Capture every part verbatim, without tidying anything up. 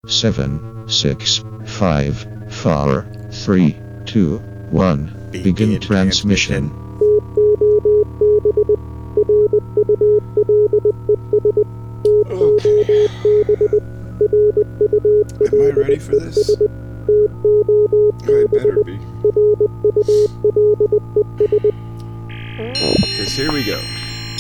seven, six, five, four, three, two, one. Begin, Begin transmission. transmission. Okay. Am I ready for this? I better be. Because here we go.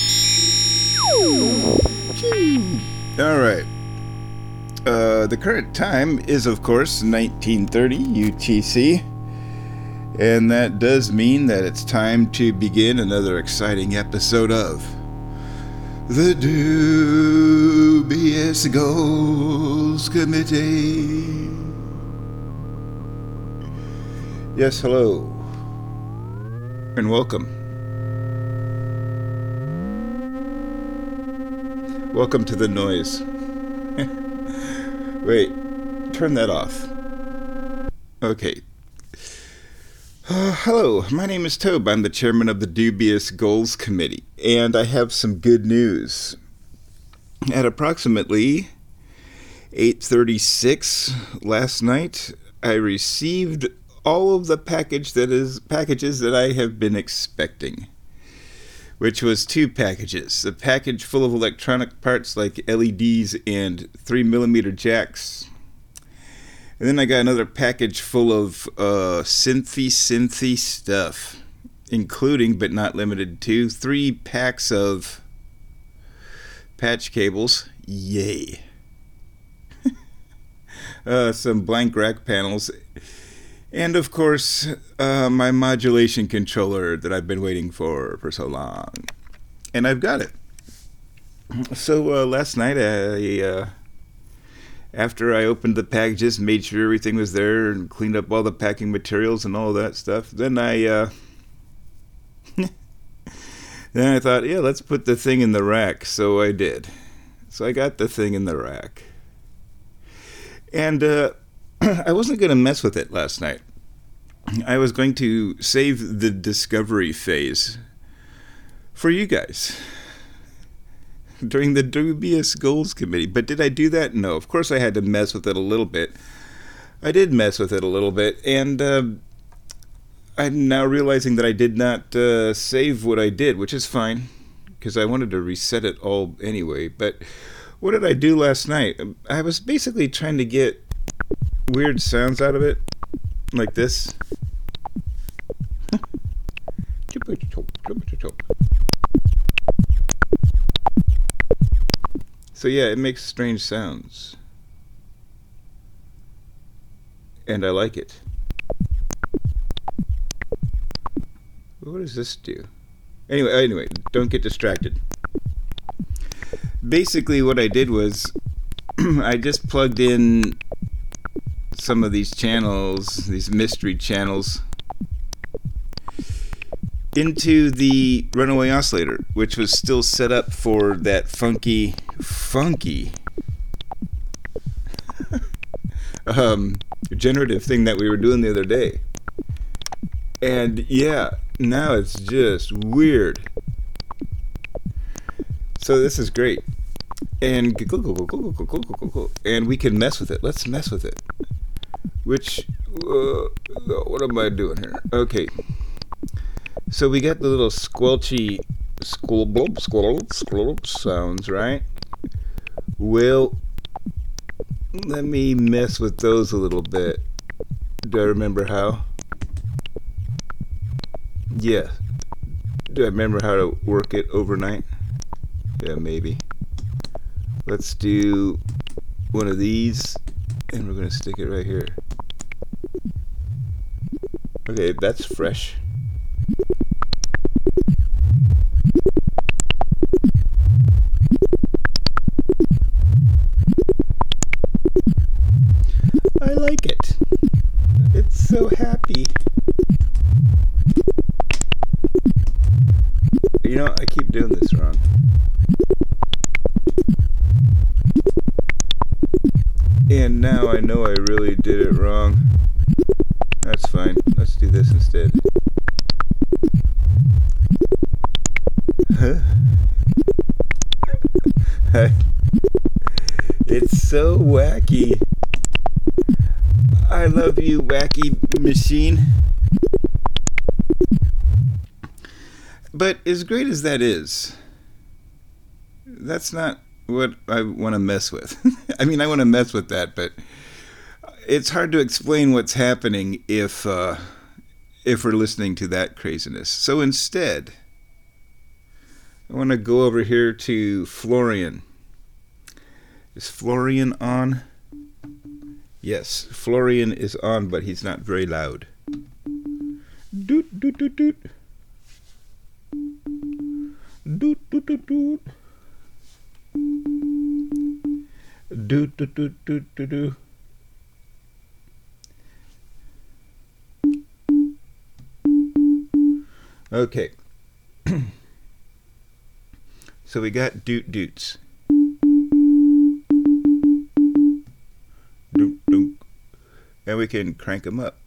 Alright. Uh, the current time is, of course, nineteen thirty U T C. And that does mean that it's time to begin another exciting episode of the Dubious Goals Committee. Yes, hello. And welcome. Welcome to the noise. Wait, turn that off. Okay. Uh, hello, my name is Tobe. I'm the chairman of the Dubious Goals Committee, and I have some good news. At approximately eight thirty-six last night, I received all of the package that is packages that I have been expecting, which was two packages. A package full of electronic parts like L E Ds and three millimeter jacks. And then I got another package full of uh, synthy, synthy stuff, including, but not limited to, three packs of patch cables. Yay. uh, some blank rack panels. And, of course, uh, my modulation controller that I've been waiting for for so long. And I've got it. So uh, last night, I... Uh, After I opened the packages, made sure everything was there, and cleaned up all the packing materials and all that stuff, then I, uh, then I thought, yeah, let's put the thing in the rack. So I did. So I got the thing in the rack. And uh, I wasn't going to mess with it last night. I was going to save the discovery phase for you guys during the Dubious Goals Committee. But did I do that? No. Of course I had to mess with it a little bit. I did mess with it a little bit, and uh, I'm now realizing that I did not uh, save what I did, which is fine, because I wanted to reset it all anyway. But what did I do last night? I was basically trying to get weird sounds out of it, like this. So yeah, it makes strange sounds. And I like it. What does this do? Anyway, anyway, don't get distracted. Basically what I did was I just plugged in some of these channels, these mystery channels, into the runaway oscillator, which was still set up for that funky, funky um, generative thing that we were doing the other day. And yeah, now it's just weird. So this is great. And and we can mess with it. Let's mess with it. Which, uh, what am I doing here? Okay. So we got the little squelchy squelp, blub, squelp, squelp sounds, right? Well, let me mess with those a little bit. Do I remember how? Yeah. Do I remember how to work it overnight? Yeah, maybe. Let's do one of these, and we're going to stick it right here. Okay, that's fresh. I like it. It's so happy. You know, I keep doing this wrong. And now I know I really did it wrong. That's fine. Let's do this instead. Huh? It's so wacky. love you, wacky machine. But as great as that is, that's not what I want to mess with. I mean, I want to mess with that, but it's hard to explain what's happening if uh, if we're listening to that craziness. So instead, I want to go over here to Florian. Is Florian on? Yes, Florian is on, but he's not very loud. Doot, doot, doot, doot. Doot, doot, doot, doot. Doot, doot, doot, doot, doot, doot. Okay. So we got doot doots. Doot doot. And we can crank them up.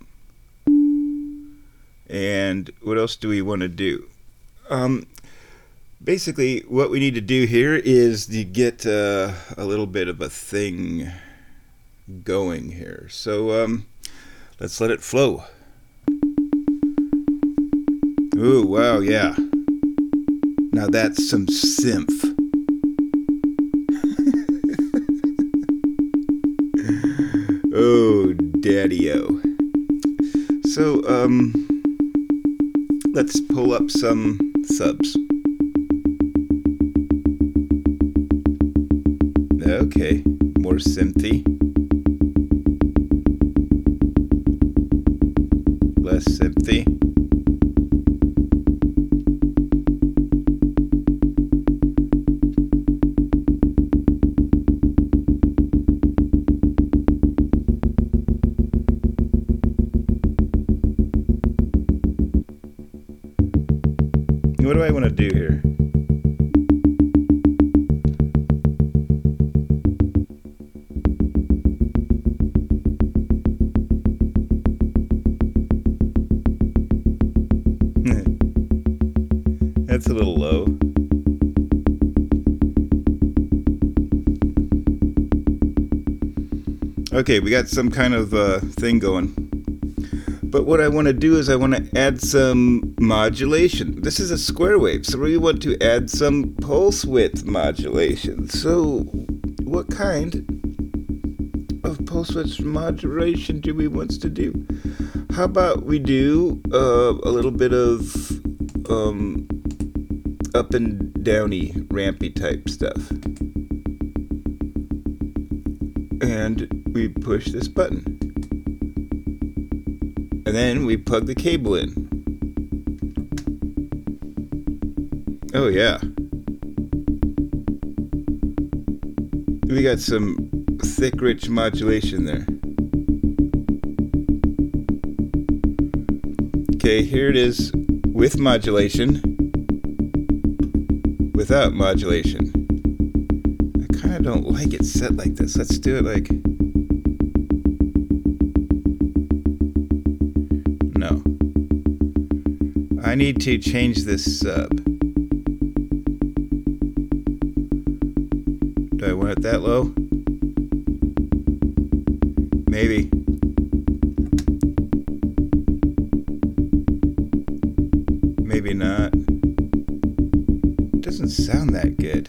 And what else do we want to do? Um, basically, what we need to do here is to get uh, a little bit of a thing going here. So um, let's let it flow. Ooh, wow, yeah. Now that's some synth. Oh, daddy-o. So, um, let's pull up some subs. Okay, more synthy. Less synthy. What do I want to do here? That's a little low. Okay, we got some kind of uh, thing going. But what I want to do is I want to add some modulation. This is a square wave, so we want to add some pulse width modulation. So what kind of pulse width modulation do we want to do? How about we do uh, a little bit of um, up and downy, rampy type stuff. And we push this button. And then we plug the cable in. Oh yeah. We got some thick, rich modulation there. Okay, here it is with modulation. Without modulation. I kind of don't like it set like this. Let's do it like... No. I need to change this sub. Do I want it that low? Maybe. Maybe not. Doesn't sound that good.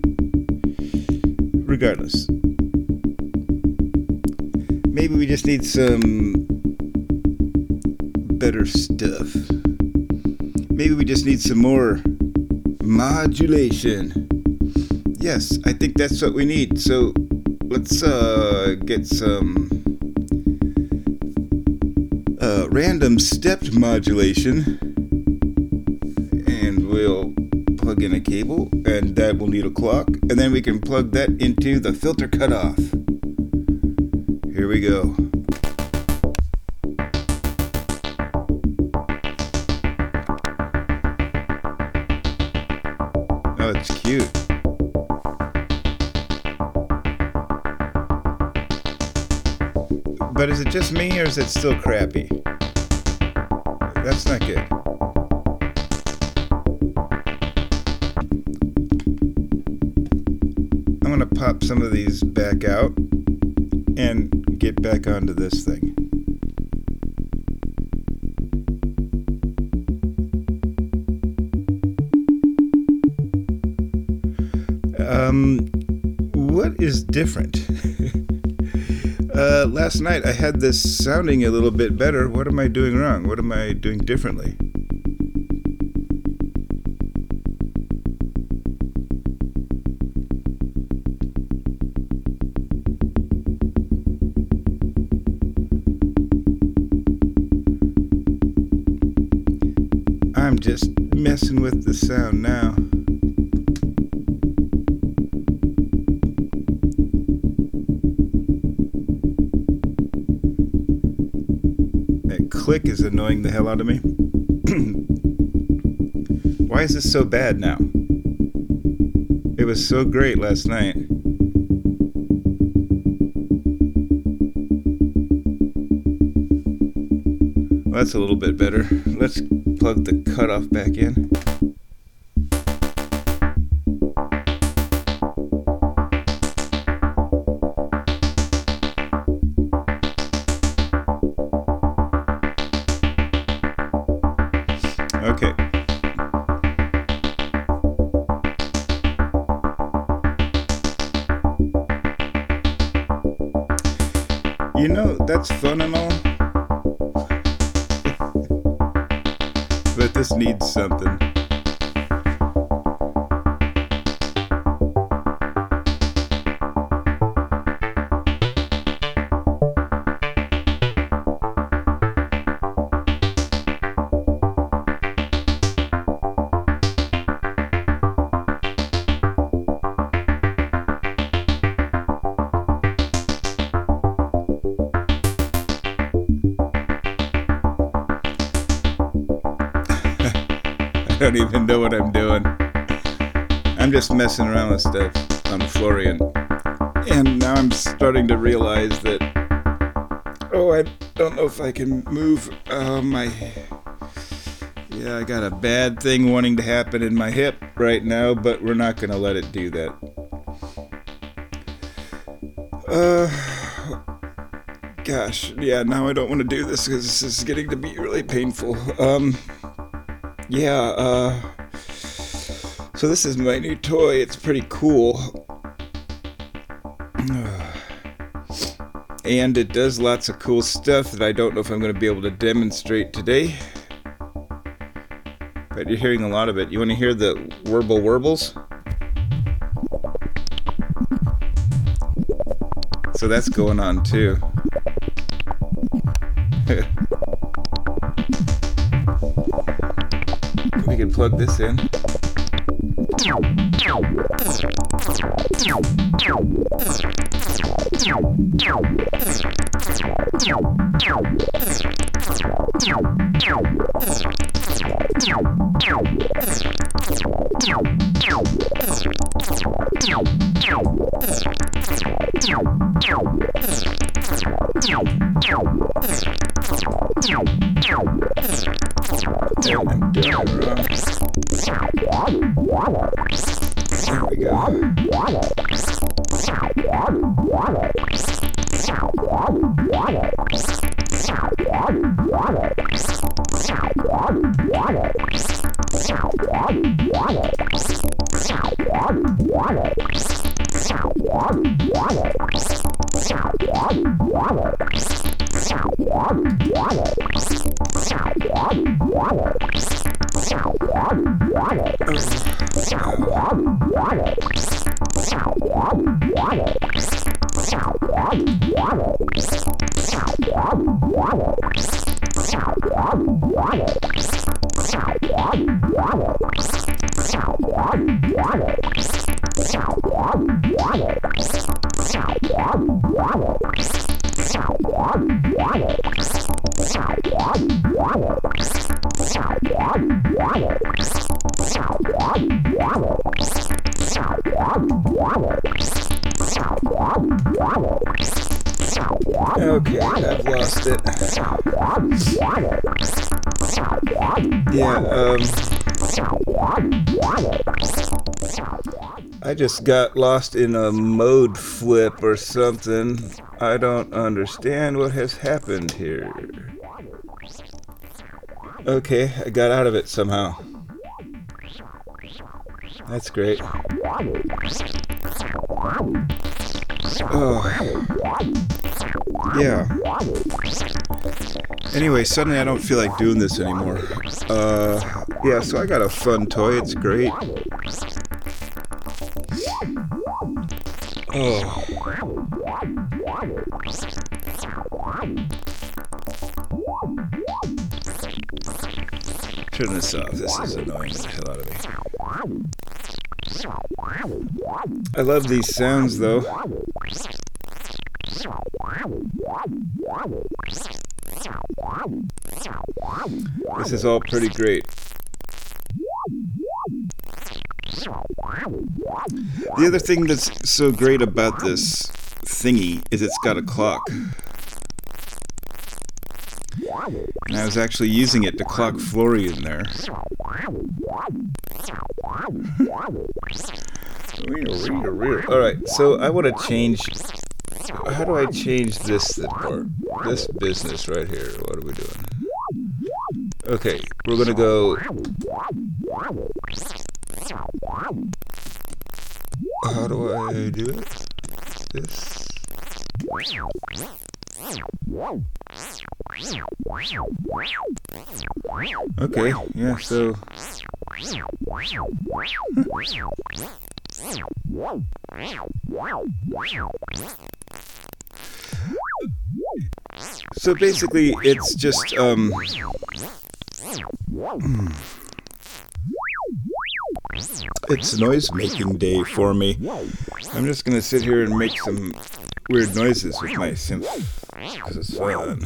Regardless. Maybe we just need some better stuff. Maybe we just need some more modulation. Yes, I think that's what we need. So let's uh, get some uh, random stepped modulation. And we'll plug in a cable, and that will need a clock. And then we can plug that into the filter cutoff. Here we go. Oh, it's cute. But is it just me, or is it still crappy? That's not good. I'm gonna pop some of these back out and get back onto this thing. Um, what is different? uh, last night I had this sounding a little bit better. What am I doing wrong? What am I doing differently? I'm just messing with the sound now. That click is annoying the hell out of me. Why is this so bad now? It was so great last night. Well, that's a little bit better. Let's plug the cutoff back in. Okay. You know, that's fun and all. But this needs something. I don't even know what I'm doing. I'm just messing around with stuff on Florian. And now I'm starting to realize that, oh, I don't know if I can move uh, my, yeah, I got a bad thing wanting to happen in my hip right now, but we're not going to let it do that. Uh, gosh, yeah, now I don't want to do this because this is getting to be really painful. Um... Yeah, uh, so this is my new toy. It's pretty cool. And it does lots of cool stuff that I don't know if I'm going to be able to demonstrate today. But you're hearing a lot of it. You want to hear the warble warbles? So that's going on too. We can plug this in. There we Okay, I've lost it. Yeah, um... I just got lost in a mode flip or something. I don't understand what has happened here. Okay, I got out of it somehow. That's great. Oh. Yeah. Anyway, suddenly I don't feel like doing this anymore. Uh, yeah, so I got a fun toy. It's great. Oh. Turn this off. This is annoying the hell out of me. I love these sounds, though. This is all pretty great. The other thing that's so great about this thingy is it's got a clock. And I was actually using it to clock Florian there. Alright, so I want to change... How do I change this part? This business right here. What are we doing? Okay, we're going to go... How do I do it? This... Okay, yeah, so... So basically, it's just, um... it's noise-making day for me. I'm just gonna sit here and make some weird noises with my synth, because it's fun.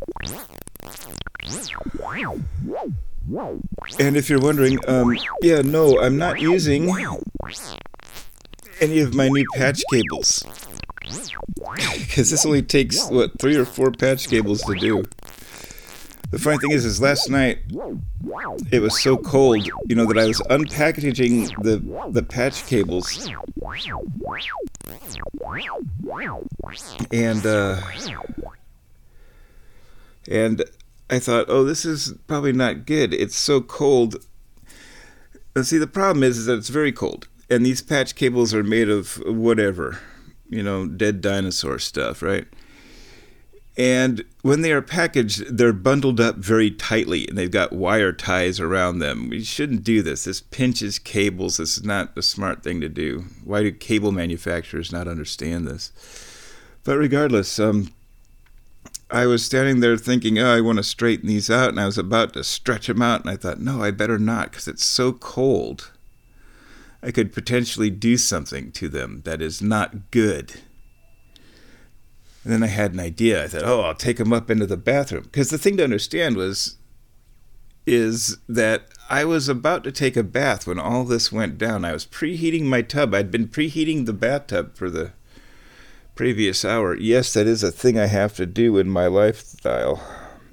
And if you're wondering, um, yeah, no, I'm not using any of my new patch cables. Because this only takes, what, three or four patch cables to do. The funny thing is, is last night, it was so cold, you know, that I was unpackaging the, the patch cables. And, uh... And I thought, oh, this is probably not good. It's so cold. And see, the problem is, is that it's very cold. And these patch cables are made of whatever, you know, dead dinosaur stuff, right? And when they are packaged, they're bundled up very tightly, and they've got wire ties around them. We shouldn't do this. This pinches cables. This is not a smart thing to do. Why do cable manufacturers not understand this? But regardless, um, I was standing there thinking, oh, I want to straighten these out, and I was about to stretch them out, and I thought, no, I better not, because it's so cold. I could potentially do something to them that is not good. And then I had an idea. I thought, oh, I'll take them up into the bathroom. Because the thing to understand was, is that I was about to take a bath when all this went down. I was preheating my tub. I'd been preheating the bathtub for the previous hour. Yes, that is a thing I have to do in my lifestyle.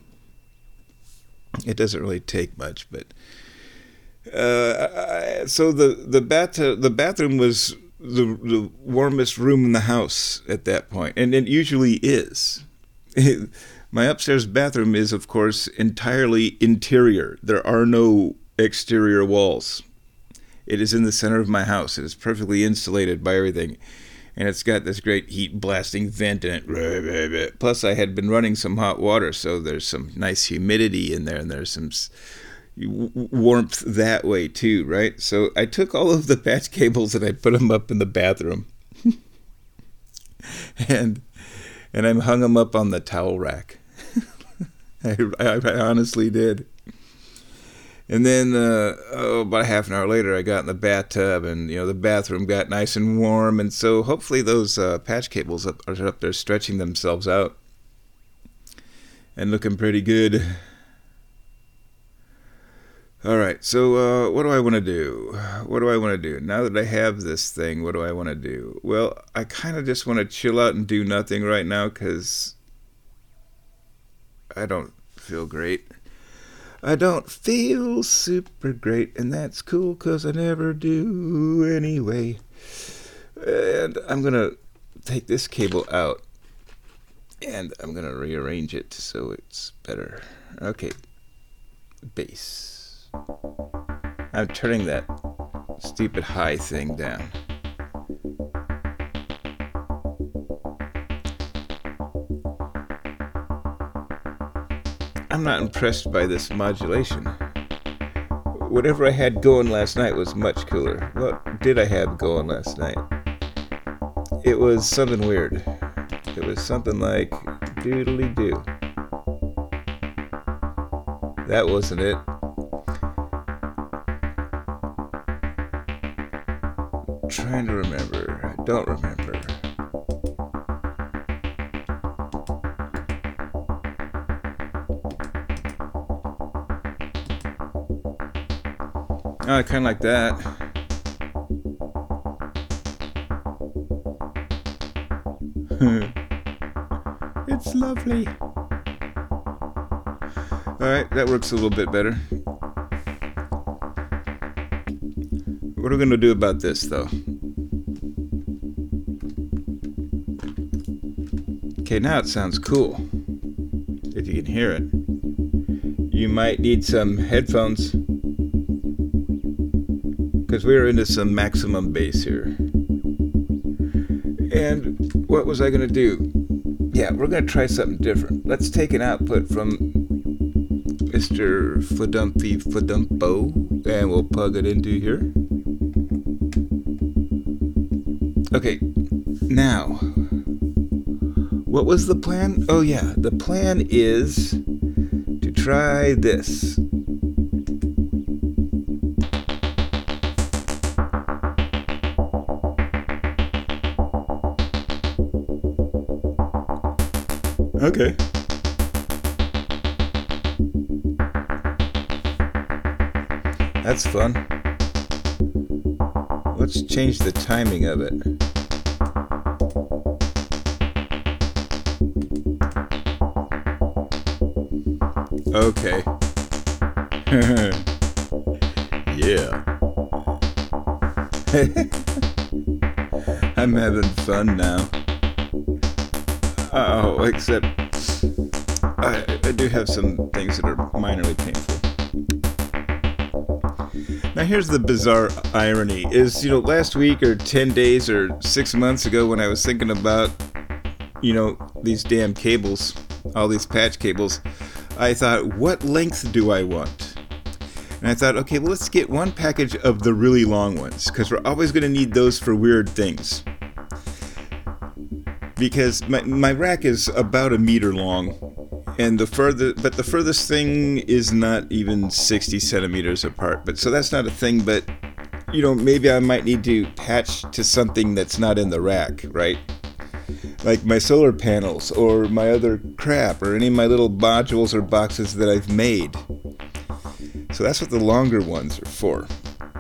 It doesn't really take much, but... Uh, I, so the, the, bath, the bathroom was... The, the warmest room in the house at that point, and it usually is. My upstairs bathroom is, of course, entirely interior. There are no exterior walls. It is in the center of my house. It is perfectly insulated by everything, and it's got this great heat blasting vent in it. Plus, I had been running some hot water, so there's some nice humidity in there, and there's some warmth that way too, right? So I took all of the patch cables and I put them up in the bathroom, and and I hung them up on the towel rack. I, I, I honestly did. And then uh, oh, about half an hour later, I got in the bathtub, and you know the bathroom got nice and warm, and so hopefully those uh, patch cables up, are up there stretching themselves out and looking pretty good. All right, so uh, what do I want to do? What do I want to do? Now that I have this thing, what do I want to do? Well, I kind of just want to chill out and do nothing right now because I don't feel great. I don't feel super great, and that's cool because I never do anyway. And I'm going to take this cable out, and I'm going to rearrange it so it's better. Okay, bass. I'm turning that stupid high thing down. I'm not impressed by this modulation. Whatever I had going last night was much cooler. What did I have going last night? It was something weird. It was something like doodly-doo. That wasn't it. Trying to remember. I don't remember. Oh, kind of like that. It's lovely. Alright, that works a little bit better. What are we going to do about this, though? Okay, now it sounds cool. If you can hear it. You might need some headphones, because we're into some maximum bass here. And what was I going to do? Yeah, we're going to try something different. Let's take an output from Mister Fladumpy Fladumpo, and we'll plug it into here. Okay, now, what was the plan? Oh yeah, the plan is to try this. Okay. That's fun. Let's change the timing of it. Okay. Yeah. I'm having fun now. Oh, except I, I do have some things that are minorly painful. Now here's the bizarre irony, is, you know, last week or ten days or six months ago when I was thinking about, you know, these damn cables, all these patch cables, I thought, what length do I want? And I thought, okay, well, let's get one package of the really long ones, because we're always going to need those for weird things. Because my, my rack is about a meter long, and the further, but the furthest thing is not even sixty centimeters apart. But so that's not a thing, but, you know, maybe I might need to patch to something that's not in the rack, right? Like my solar panels, or my other crap, or any of my little modules or boxes that I've made. So that's what the longer ones are for.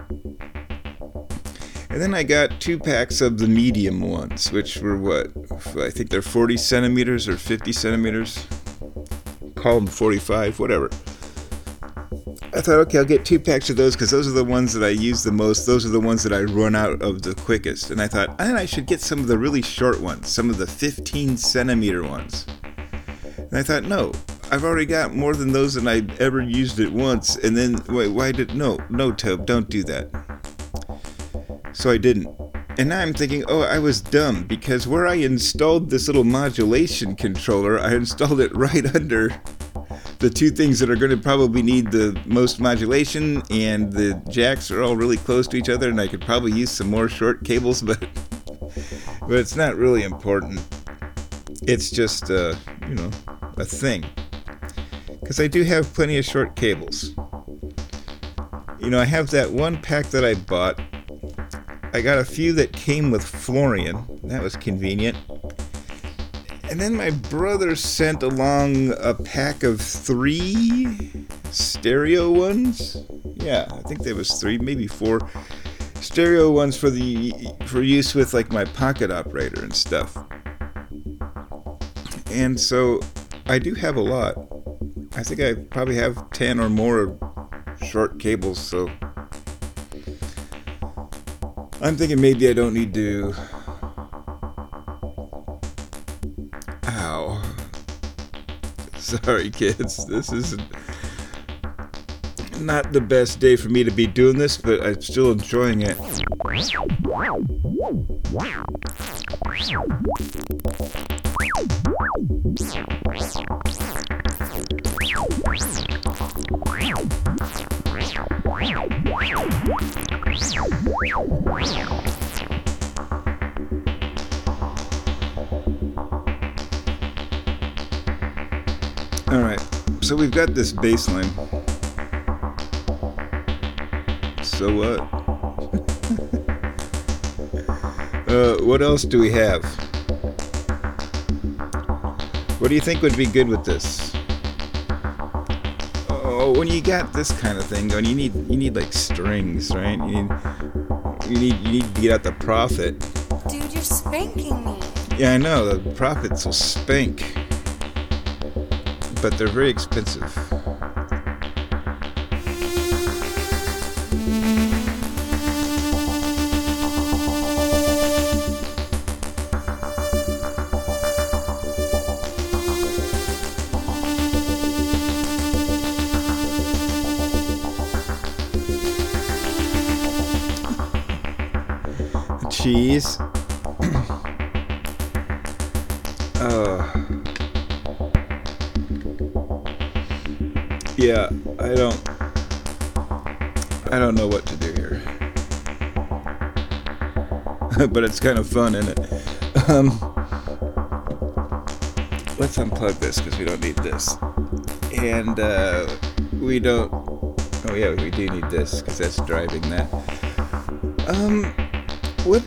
And then I got two packs of the medium ones, which were what? I think they're forty centimeters or fifty centimeters. Call them forty-five, whatever. I thought, okay, I'll get two packs of those because those are the ones that I use the most. Those are the ones that I run out of the quickest. And I thought, and I should get some of the really short ones, some of the fifteen centimeter ones. And I thought, no, I've already got more than those than I ever used at once. And then, wait, why did, no, no, Tobe, don't do that. So I didn't. And now I'm thinking, oh, I was dumb, because where I installed this little modulation controller, I installed it right under the two things that are going to probably need the most modulation, and the jacks are all really close to each other, and I could probably use some more short cables, but but it's not really important. It's just, uh, you know, a thing. Because I do have plenty of short cables. You know, I have that one pack that I bought. I got a few that came with Florian. That was convenient. And then my brother sent along a pack of three stereo ones. Yeah, I think there was three, maybe four stereo ones for the for use with like my pocket operator and stuff. And so I do have a lot. I think I probably have ten or more short cables, so I'm thinking maybe I don't need to... Ow. Sorry, kids. This is not the best day for me to be doing this, but I'm still enjoying it. Alright, so we've got this bass line. So what? uh, what else do we have? What do you think would be good with this? Oh, when you got this kind of thing going, you need you need like strings, right? You need you need you need to get out the Prophet. Dude, you're spanking me. Yeah, I know, the Prophets will spank. But they're very expensive. Cheese. Oh. Yeah, I don't I don't know what to do here. But it's kind of fun, isn't it? Um, let's unplug this because we don't need this. And uh, we don't... Oh yeah, we do need this because that's driving that. Um, what...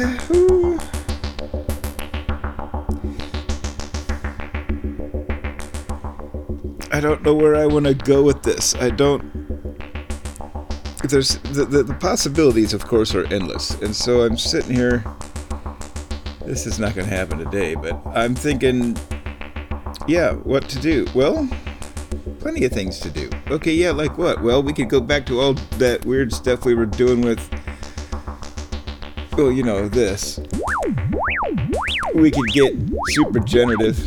I don't know where I want to go with this. I don't... There's the, the, the possibilities, of course, are endless. And so I'm sitting here... This is not going to happen today, but I'm thinking... Yeah, what to do? Well, plenty of things to do. Okay, yeah, like what? Well, we could go back to all that weird stuff we were doing with... Well, you know, this. We could get super generative.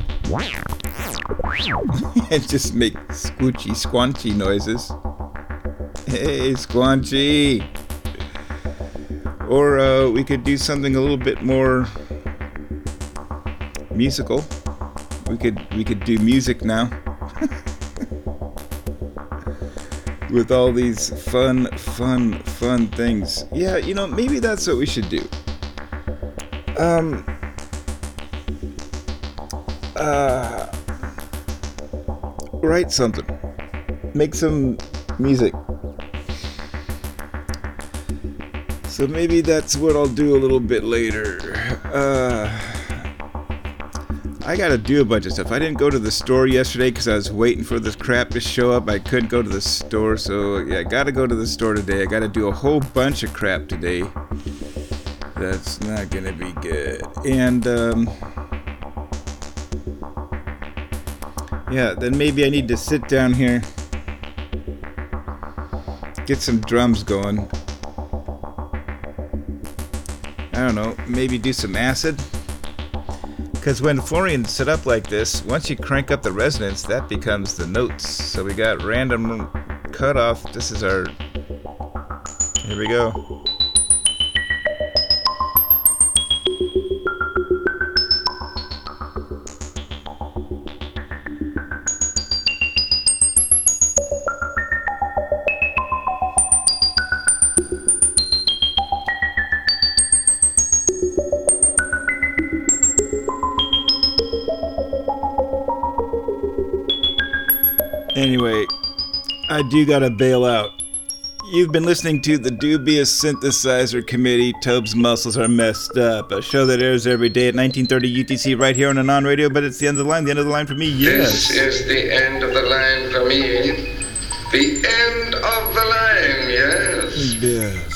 And just make squoochy, squanchy noises. Hey, squanchy! Or uh, we could do something a little bit more musical. We could we could do music now. With all these fun, fun, fun things. Yeah, you know, maybe that's what we should do. Um... Uh... Write something. Make some music. So maybe that's what I'll do a little bit later. Uh, I gotta do a bunch of stuff. I didn't go to the store yesterday because I was waiting for this crap to show up. I couldn't go to the store, so yeah, I gotta go to the store today. I gotta do a whole bunch of crap today. That's not gonna be good. And, um... yeah, then maybe I need to sit down here, get some drums going. I don't know, maybe do some acid? Because when Florian's set up like this, once you crank up the resonance, that becomes the notes. So we got random cutoff. This is our... Here we go. Anyway, I do gotta bail out. You've been listening to the Dubious Synthesizer Committee, Tobe's Muscles Are Messed Up, a show that airs every day at nineteen thirty U T C right here on a non-radio, but it's the end of the line, the end of the line for me, yes. This is the end of the line for me. The end of the line, yes. Yes.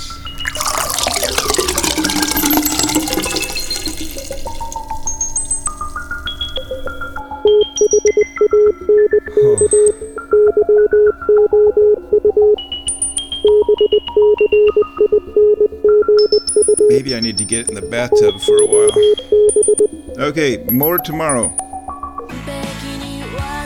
Oh. Maybe I need to get in the bathtub for a while. Okay, more tomorrow.